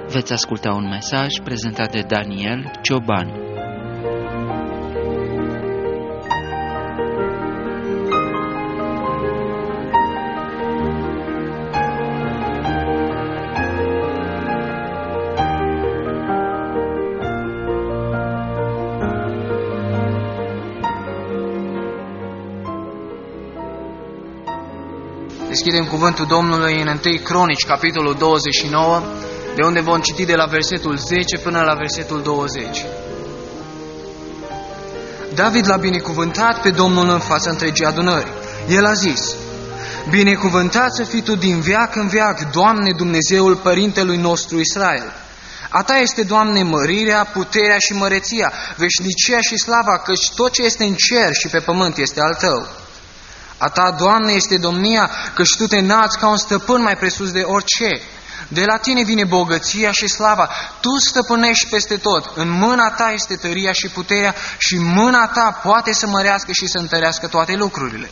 Veți asculta un mesaj prezentat de Daniel Cioban. Deschidem cuvântul Domnului în 1 Cronici, capitolul 29, de unde vom citi de la versetul 10 până la versetul 20. David l-a binecuvântat pe Domnul în fața întregii adunări. El a zis: binecuvântat să fii Tu din veac în veac, Doamne Dumnezeul părintelui nostru Israel. A Ta este, Doamne, mărirea, puterea și măreția, veșnicia și slava, căci tot ce este în cer și pe pământ este al Tău. A Ta, Doamne, este domnia, căci Tu te înalți ca un stăpân mai presus de orice. De la Tine vine bogăția și slava. Tu stăpânești peste tot. În mâna Ta este tăria și puterea și mâna Ta poate să mărească și să întărească toate lucrurile.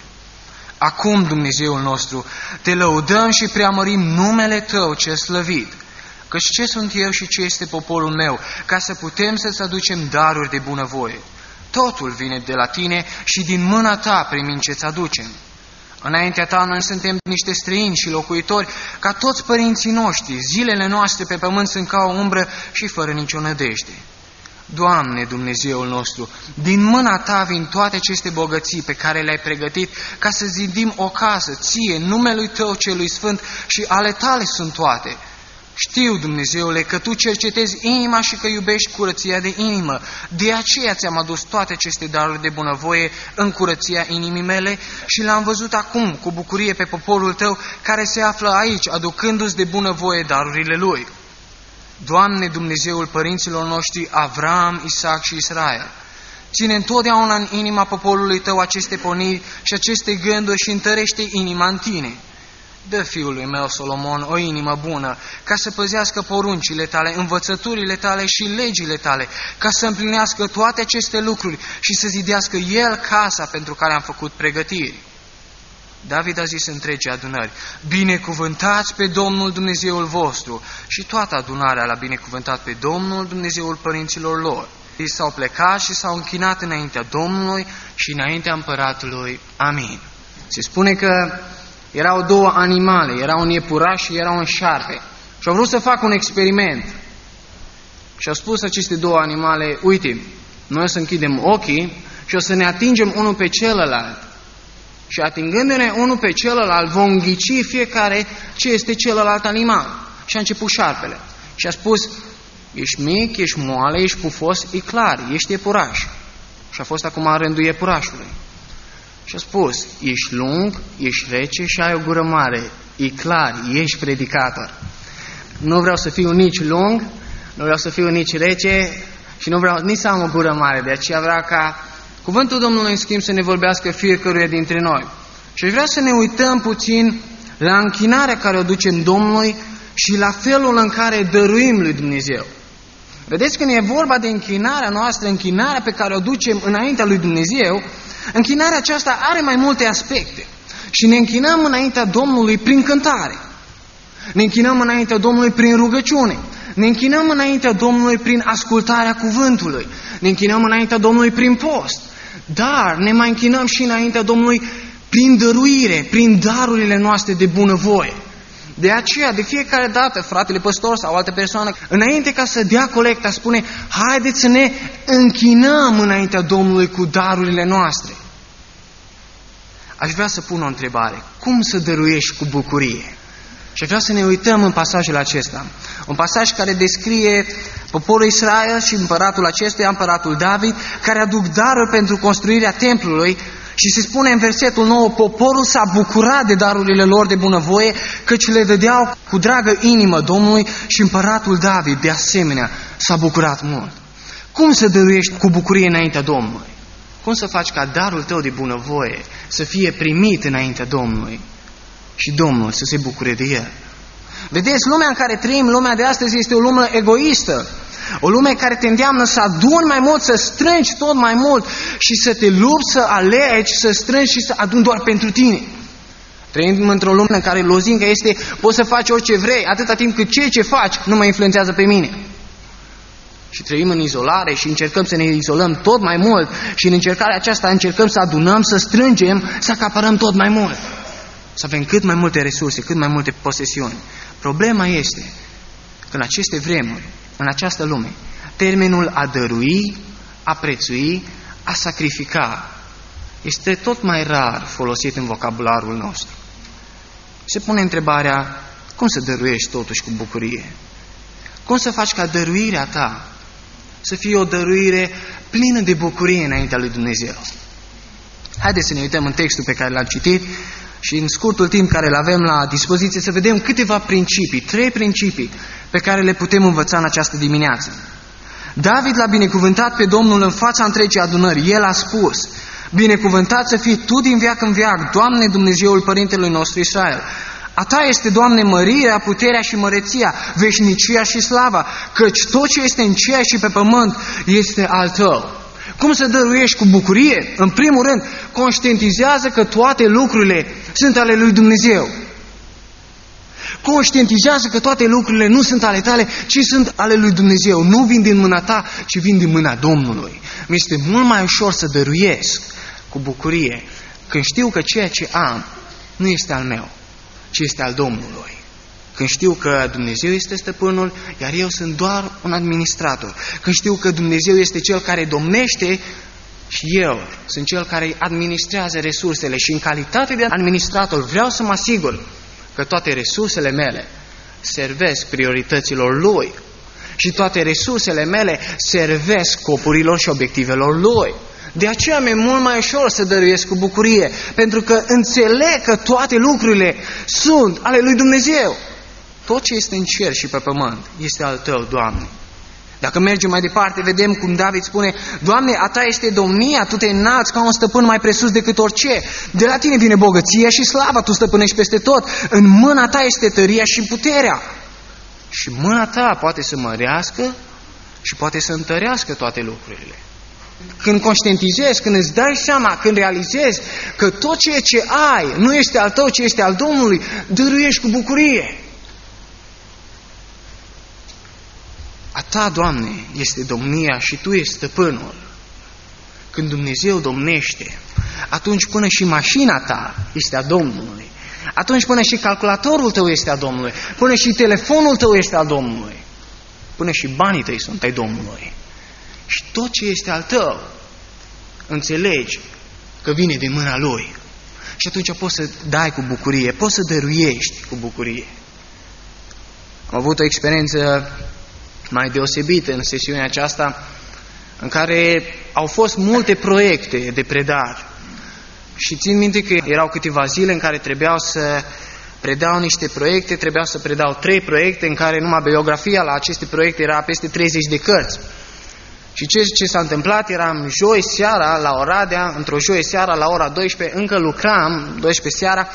Acum, Dumnezeul nostru, Te lăudăm și preamărim numele Tău cel slăvit. Căci ce sunt eu și ce este poporul meu, ca să putem să-ți aducem daruri de bunăvoie? Totul vine de la Tine și din mâna Ta primim ce-ți aducem. Înaintea Ta noi suntem niște străini și locuitori, ca toți părinții noștri. Zilele noastre pe pământ sunt ca o umbră și fără nicio nădejde. Doamne, Dumnezeul nostru, din mâna Ta vin toate aceste bogății pe care le-ai pregătit ca să zidim o casă Ție, numelui Tău celui sfânt, și ale Tale sunt toate. Știu, Dumnezeule, că Tu cercetezi inima și că iubești curăția de inimă. De aceea Ți-am adus toate aceste daruri de bunăvoie în curăția inimii mele și l-am văzut acum cu bucurie pe poporul Tău care se află aici, aducându-ți de bunăvoie darurile lui. Doamne, Dumnezeul părinților noștri Avram, Isaac și Israel, ține întotdeauna în inima poporului Tău aceste porniri și aceste gânduri și întărește inima în Tine. Dă fiului meu Solomon o inimă bună, ca să păzească poruncile Tale, învățăturile Tale și legile Tale, ca să împlinească toate aceste lucruri și să zidească el casa pentru care am făcut pregătiri. David a zis întregii adunări: binecuvântați pe Domnul Dumnezeul vostru, și toată adunarea l-a binecuvântat pe Domnul Dumnezeul părinților lor. Ei s-au plecat și s-au închinat înaintea Domnului și înaintea împăratului. Amin. Se spune că erau două animale, era un iepuraș și era un șarpe. Și au vrut să facă un experiment. Și au spus aceste două animale: uite, noi o să închidem ochii și o să ne atingem unul pe celălalt. Și atingându-ne unul pe celălalt vom ghici fiecare ce este celălalt animal. Și a început șarpele. Și a spus: ești mic, ești moale, ești pufos, e clar, ești iepuraș. Și a fost acum rândul iepurașului. Și a spus: ești lung, ești rece și ai o gură mare. E clar, ești predicator. Nu vreau să fiu nici lung, nu vreau să fiu nici rece și nu vreau nici să am o gură mare. De aceea vreau ca cuvântul Domnului, în schimb, să ne vorbească fiecăruia dintre noi. Și vreau să ne uităm puțin la închinarea care o ducem Domnului și la felul în care dăruim lui Dumnezeu. Vedeți, când e vorba de închinarea noastră, închinarea pe care o ducem înaintea lui Dumnezeu, închinarea aceasta are mai multe aspecte. Și ne închinăm înaintea Domnului prin cântare. Ne închinăm înaintea Domnului prin rugăciune. Ne închinăm înaintea Domnului prin ascultarea cuvântului. Ne închinăm înaintea Domnului prin post. Dar ne mai închinăm și înaintea Domnului prin dăruire, prin darurile noastre de bunăvoie. De aceea, de fiecare dată, fratele păstor sau altă persoană, înainte ca să dea colecta, spune: haideți să ne închinăm înaintea Domnului cu darurile noastre. Aș vrea să pun o întrebare: cum să dăruiești cu bucurie? Și aș vrea să ne uităm în pasajul acesta. Un pasaj care descrie poporul Israel și împăratul acestuia, împăratul David, care aduc daruri pentru construirea templului. Și se spune în versetul 9: poporul s-a bucurat de darurile lor de bunăvoie, căci le dădeau cu dragă inimă Domnului, și împăratul David, de asemenea, s-a bucurat mult. Cum să dăruiești cu bucurie înaintea Domnului? Cum să faci ca darul tău de bunăvoie să fie primit înaintea Domnului și Domnul să se bucure de el? Vedeți, lumea în care trăim, lumea de astăzi, este o lume egoistă. O lume care te îndeamnă să aduni mai mult, să strângi tot mai mult și să te lupți, să alegi, să strângi și să aduni doar pentru tine. Trăim într-o lume în care lozinca este: poți să faci orice vrei, atâta timp cât ceea ce faci nu mă influențează pe mine. Și trăim în izolare și încercăm să ne izolăm tot mai mult și în încercarea aceasta încercăm să adunăm, să strângem, să acaparăm tot mai mult. Să avem cât mai multe resurse, cât mai multe posesiuni. Problema este că în aceste vremuri, în această lume, termenul a dărui, a prețui, a sacrifica este tot mai rar folosit în vocabularul nostru. Se pune întrebarea: cum să dăruiești totuși cu bucurie? Cum să faci ca dăruirea ta să fie o dăruire plină de bucurie înaintea lui Dumnezeu? Haideți să ne uităm în textul pe care l-am citit și în scurtul timp care îl avem la dispoziție să vedem câteva principii, 3 principii pe care le putem învăța în această dimineață. David l-a binecuvântat pe Domnul în fața întregii adunări. El a spus: binecuvântat să fii Tu din veac în veac, Doamne Dumnezeul Părintelui nostru Israel. A Ta este, Doamne, mărirea, puterea și măreția, veșnicia și slava, căci tot ce este în cer și pe pământ este al Tău. Cum să dăruiești cu bucurie? În primul rând, conștientizează că toate lucrurile sunt ale lui Dumnezeu. Conștientizează că toate lucrurile nu sunt ale tale, ci sunt ale lui Dumnezeu. Nu vin din mâna ta, ci vin din mâna Domnului. Mi este mult mai ușor să dăruiesc cu bucurie când știu că ceea ce am nu este al meu, ci este al Domnului. Când știu că Dumnezeu este stăpânul, iar eu sunt doar un administrator. Când știu că Dumnezeu este Cel care domnește și eu sunt Cel care administrează resursele și în calitate de administrator vreau să mă asigur că toate resursele mele servesc priorităților Lui și toate resursele mele servesc scopurilor și obiectivelor Lui. De aceea mi-e mult mai ușor să dăruiesc cu bucurie, pentru că înțeleg că toate lucrurile sunt ale lui Dumnezeu. Tot ce este în cer și pe pământ este al Tău, Doamne. Dacă mergem mai departe, vedem cum David spune: Doamne, a Ta este domnia, Tu te înalți ca un stăpân mai presus decât orice. De la Tine vine bogăția și slava, Tu stăpânești peste tot. În mâna Ta este tăria și puterea. Și mâna Ta poate să mărească și poate să întărească toate lucrurile. Când conștientizezi, când îți dai seama, când realizezi că tot ceea ce ai nu este al tău, ci este al Domnului, dăruiești cu bucurie. A Ta, Doamne, este domnia și Tu ești stăpânul. Când Dumnezeu domnește, atunci până și mașina ta este a Domnului. Atunci până și calculatorul tău este a Domnului. Până și telefonul tău este al Domnului. Până și banii tăi sunt ai Domnului. Și tot ce este al tău, înțelegi că vine din mâna Lui. Și atunci poți să dai cu bucurie, poți să dăruiești cu bucurie. Am avut o experiență mai deosebită în sesiunea aceasta, în care au fost multe proiecte de predare. Și țin minte că erau câteva zile în care trebuiau să predau niște proiecte, trebuiau să predau 3 proiecte, în care numai biografia la aceste proiecte era peste 30 de cărți. Și ce s-a întâmplat, eram joi seara la Oradea, într-o joi seara la ora 12, încă lucram, 12 seara,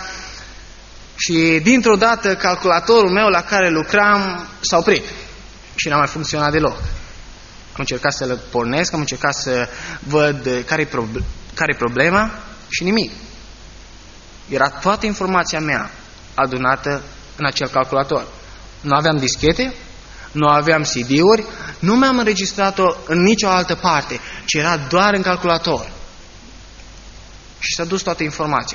și dintr-o dată calculatorul meu la care lucram s-a oprit și n-a mai funcționat deloc. Am încercat să-l pornesc, am încercat să văd care-i problema și nimic. Era toată informația mea adunată în acel calculator. Nu aveam dischete, nu aveam CD-uri, nu mi-am înregistrat-o în nicio altă parte, ci era doar în calculator. Și s-a dus toată informația.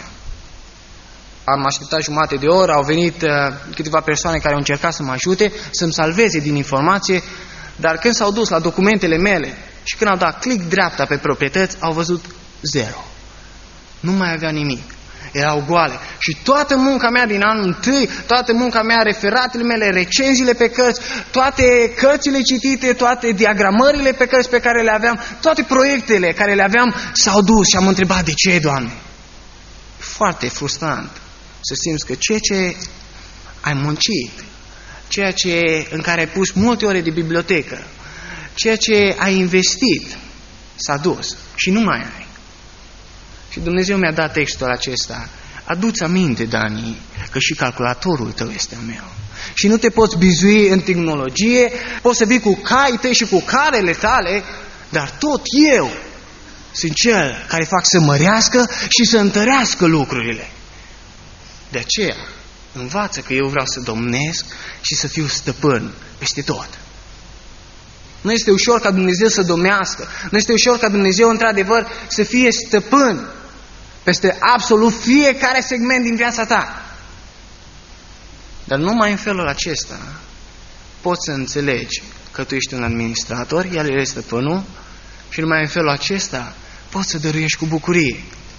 Am așteptat jumătate de oră, au venit câteva persoane care au încercat să mă ajute, să-mi salveze din informație, dar când s-au dus la documentele mele și când au dat click dreapta pe proprietăți, au văzut 0. Nu mai avea nimic. Erau goale. Și toată munca mea din anul întâi, toată munca mea, referatele mele, recenziile pe cărți, toate cărțile citite, toate diagramările pe cărți pe care le aveam, toate proiectele care le aveam s-au dus și am întrebat: de ce, Doamne? Foarte frustrant să simți că ceea ce ai muncit, ceea în care ai pus multe ore de bibliotecă, ceea ce ai investit, s-a dus și nu mai ai. Și Dumnezeu mi-a dat textul acesta: adu-ți aminte, Dani, că și calculatorul tău este al meu. Și nu te poți bizui în tehnologie, poți să vii cu caii tăi și cu carele tale, dar tot eu sunt cel care fac să mărească și să întărească lucrurile. De aceea, învață că eu vreau să domnesc și să fiu stăpân peste tot. Nu este ușor ca Dumnezeu să domnească. Nu este ușor ca Dumnezeu, într-adevăr, să fie stăpân peste absolut fiecare segment din viața ta. Dar numai în felul acesta poți să înțelegi că tu ești un administrator, El este stăpânul, și numai în felul acesta poți să dăruiești cu bucurie.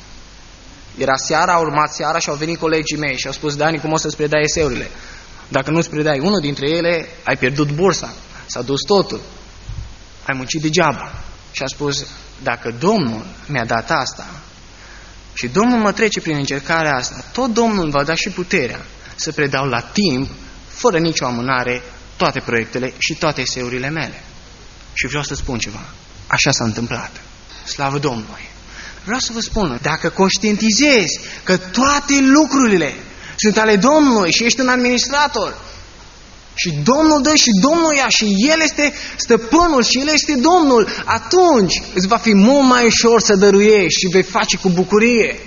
Era seara, a urmat seara și au venit colegii mei și au spus: Dani, cum o să-ți predai eseurile? Dacă nu-ți predai unul dintre ele, ai pierdut bursa, s-a dus totul, ai muncit degeaba. Și a spus: dacă Domnul mi-a dat asta și Domnul mă trece prin încercarea asta, tot Domnul îmi va da și puterea să predau la timp, fără nicio amânare, toate proiectele și toate eseurile mele. Și vreau să spun ceva, așa s-a întâmplat. Slavă Domnului! Vreau să vă spun, dacă conștientizezi că toate lucrurile sunt ale Domnului și ești un administrator și Domnul dă și Domnul ia și El este stăpânul și El este Domnul, atunci îți va fi mult mai ușor să dăruiești și vei face cu bucurie.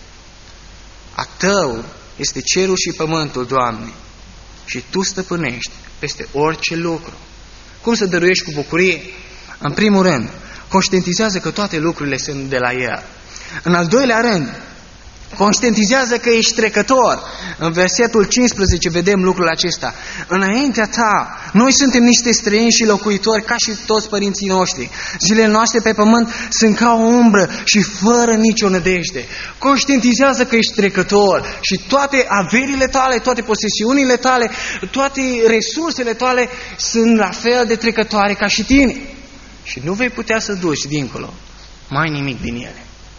A tău este cerul și pământul, Doamne, și Tu stăpânești peste orice lucru. Cum să dăruiești cu bucurie? În primul rând, conștientizează că toate lucrurile sunt de la El. În al doilea rând, conștientizează că ești trecător. În versetul 15 vedem lucrul acesta. Înaintea ta, noi suntem niște străini și locuitori ca și toți părinții noștri. Zilele noastre pe pământ sunt ca o umbră și fără nicio nădejde. Conștientizează că ești trecător și toate averile tale, toate posesiunile tale, toate resursele tale sunt la fel de trecătoare ca și tine. Și nu vei putea să duci dincolo mai nimic din ele.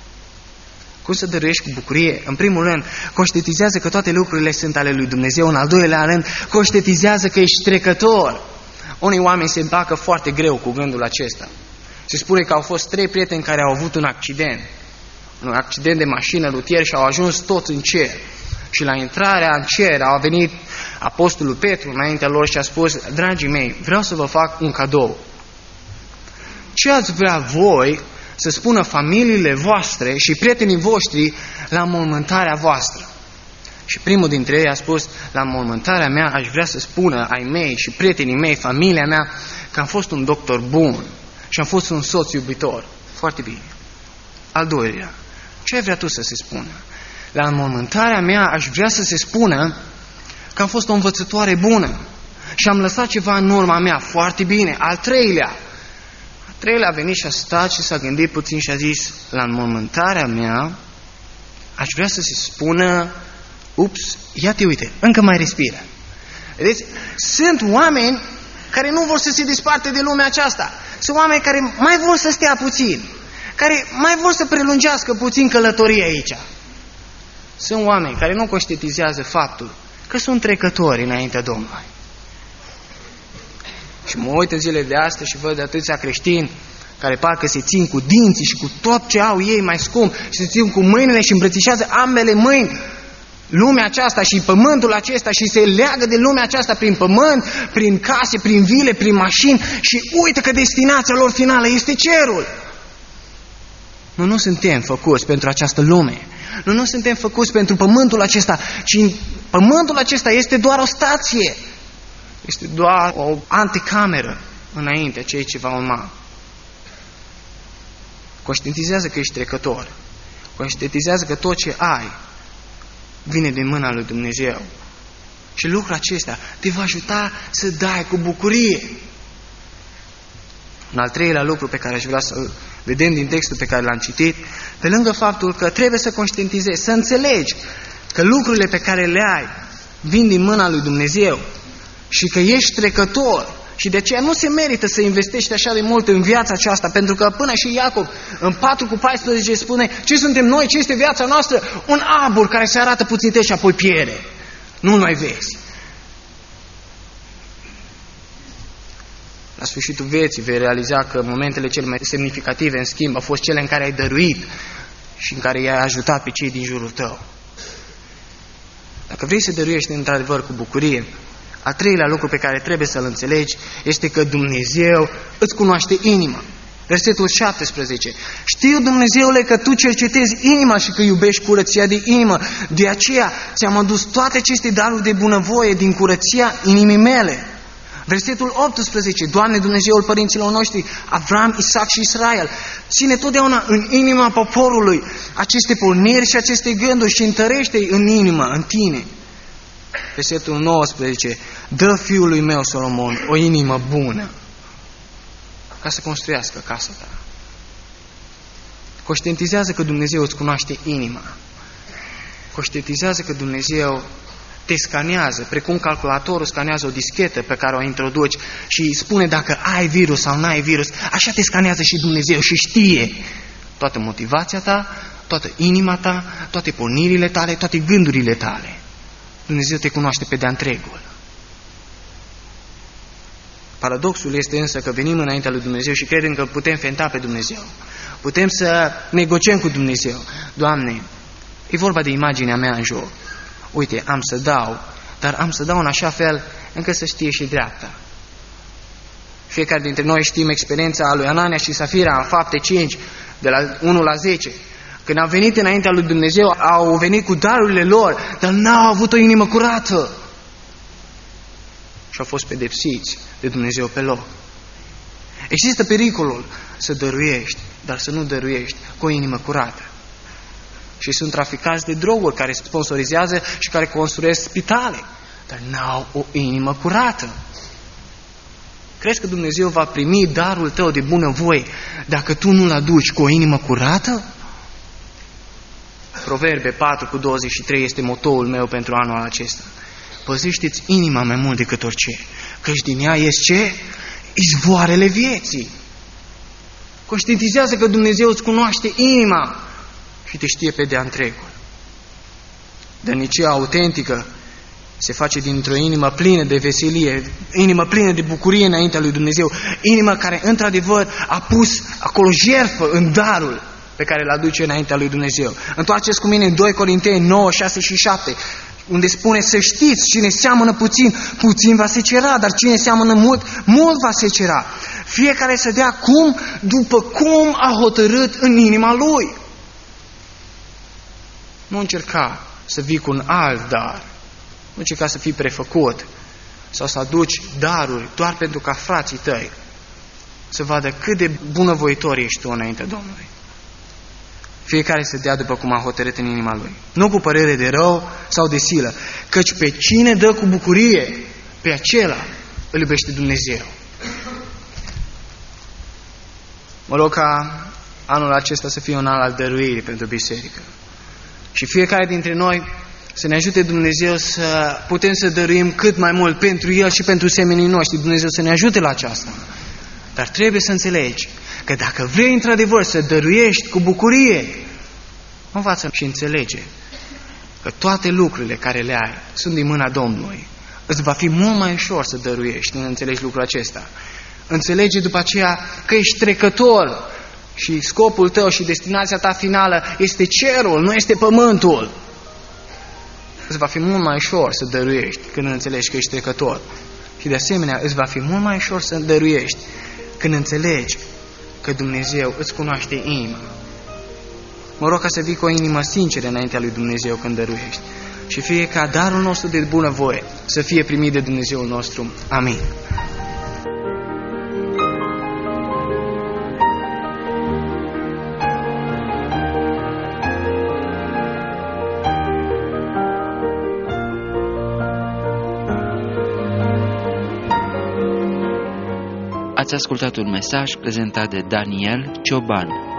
Cum să dăruiești cu bucurie? În primul rând, conștientizează că toate lucrurile sunt ale lui Dumnezeu. În al doilea rând, conștientizează că ești trecător. Unii oameni se împacă foarte greu cu gândul acesta. Se spune că au fost 3 prieteni care au avut un accident de mașină rutier și au ajuns toți în cer. Și la intrarea în cer a venit apostolul Petru înaintea lor și a spus: dragii mei, vreau să vă fac un cadou. Ce ați vrea voi să spună familiile voastre și prietenii voștri la înmormântarea voastră? Și primul dintre ei a spus: la înmormântarea mea aș vrea să spună ai mei și prietenii mei, familia mea, că am fost un doctor bun și am fost un soț iubitor. Foarte bine. Al doilea, ce ai vrea tu să se spună? La înmormântarea mea aș vrea să se spună că am fost o învățătoare bună și am lăsat ceva în urma mea. Foarte bine. Al treilea a venit și a stat și s-a gândit puțin și a zis: la înmormântarea mea aș vrea să se spună, ups, ia-te uite, încă mai respiră. Vedeți? Sunt oameni care nu vor să se desparte de lumea aceasta. Sunt oameni care mai vor să stea puțin, care mai vor să prelungească puțin călătoria aici. Sunt oameni care nu conștientizează faptul că sunt trecători înaintea Domnului. Și mă uit în zilele de astăzi și văd atâția creștini care parcă se țin cu dinții și cu tot ce au ei mai scump și se țin cu mâinile și îmbrățișează ambele mâini lumea aceasta și pământul acesta și se leagă de lumea aceasta prin pământ, prin case, prin vile, prin mașini și uită că destinația lor finală este cerul. Nu suntem făcuți pentru această lume. Nu suntem făcuți pentru pământul acesta, ci pământul acesta este doar o stație. Este doar o anticameră înainte ceea ce va urma. Conștientizează că ești trecător. Conștientizează că tot ce ai vine din mâna lui Dumnezeu. Și lucrul acesta te va ajuta să dai cu bucurie. Un al treilea lucru pe care aș vrea să-l vedem din textul pe care l-am citit, pe lângă faptul că trebuie să conștientizezi, să înțelegi că lucrurile pe care le ai vin din mâna lui Dumnezeu și că ești trecător și de aceea nu se merită să investești așa de mult în viața aceasta, pentru că până și Iacov în 4:14 spune: ce suntem noi, ce este viața noastră? Un arbor care se arată puțin și apoi pierde. Nu mai vezi. La sfârșitul vieții vei realiza că momentele cele mai semnificative, în schimb, au fost cele în care ai dăruit și în care i-ai ajutat pe cei din jurul tău. Dacă vrei să dăruiești într-adevăr cu bucurie, al treilea lucru pe care trebuie să-l înțelegi este că Dumnezeu îți cunoaște inima. Versetul 17. Știu, Dumnezeule, că Tu cercetezi inima și că iubești curăția de inimă. De aceea ți-am adus toate aceste daruri de bunăvoie din curăția inimii mele. Versetul 18. Doamne, Dumnezeul părinților noștri, Avram, Isaac și Israel, ține totdeauna în inima poporului aceste porniri și aceste gânduri și întărește-i în inimă, în tine. Versetul 19. Dă fiului meu Solomon o inimă bună ca să construiască casa ta. Conștientizează că Dumnezeu îți cunoaște inima. Conștientizează că Dumnezeu te scanează, precum calculatorul scanează o dischetă pe care o introduci și spune dacă ai virus sau nu ai virus. Așa te scanează și Dumnezeu și știe toată motivația ta, toată inima ta, toate pornirile tale, toate gândurile tale. Dumnezeu te cunoaște pe de-a întregul. Paradoxul este însă că venim înaintea lui Dumnezeu și credem că putem fenta pe Dumnezeu. Putem să negociem cu Dumnezeu. Doamne, e vorba de imaginea mea în joc. Uite, am să dau, dar am să dau în așa fel încât să știe și dreapta. Fiecare dintre noi știm experiența lui Anania și Safira în Fapte 5, de la 1 la 10. Când au venit înaintea lui Dumnezeu, au venit cu darurile lor, dar n-au avut o inimă curată. Și au fost pedepsiți de Dumnezeu pe loc. Există pericolul să dăruiești, dar să nu dăruiești cu o inimă curată. Și sunt traficați de droguri care sponsorizează și care construiesc spitale, dar n-au o inimă curată. Crezi că Dumnezeu va primi darul tău de bunăvoie dacă tu nu-l aduci cu o inimă curată? Proverbe 4:23 este motoul meu pentru anul acesta. Păzește-ți inima mai mult decât orice, căci din ea ies ce? Izvoarele vieții. Conștientizează că Dumnezeu îți cunoaște inima și te știe pe de-a întregul. Dărnicia autentică se face dintr-o inimă plină de veselie, inimă plină de bucurie înaintea lui Dumnezeu, inimă care într-adevăr a pus acolo jertfă în darul pe care îl aduce înaintea lui Dumnezeu. Întoarceți cu mine în 2 Corinteni 9, 6 și 7, unde spune să știți, cine seamănă puțin, puțin va secera, dar cine seamănă mult, mult va secera. Fiecare să dea după cum a hotărât în inima lui. Nu încerca să vii cu un alt dar, nu încerca să fii prefăcut sau să aduci daruri doar pentru ca frații tăi să vadă cât de bunăvoitor ești tu înaintea Domnului. Fiecare să dea după cum a hotărât în inima lui, nu cu părere de rău sau de silă, căci pe cine dă cu bucurie, pe acela îl iubește Dumnezeu. Mă rog ca anul acesta să fie un an al dăruirii pentru biserică. Și fiecare dintre noi să ne ajute Dumnezeu să putem să dăruim cât mai mult pentru El și pentru semenii noștri. Dumnezeu să ne ajute la aceasta. Dar trebuie să înțelegi că dacă vrei într-adevăr să dăruiești cu bucurie, învață și înțelege că toate lucrurile care le ai sunt din mâna Domnului. Îți va fi mult mai ușor să dăruiești când înțelegi lucrul acesta. Înțelege după aceea că ești trecător și scopul tău și destinația ta finală este cerul, nu este pământul. Îți va fi mult mai ușor să dăruiești când înțelegi că ești trecător. Și de asemenea îți va fi mult mai ușor să dăruiești când înțelegi că Dumnezeu îți cunoaște inima. Mă rog ca să vii cu o inimă sinceră înaintea lui Dumnezeu când dăruiești. Și fie ca darul nostru de bunăvoie să fie primit de Dumnezeul nostru. Amin. Ați ascultat un mesaj prezentat de Daniel Cioban.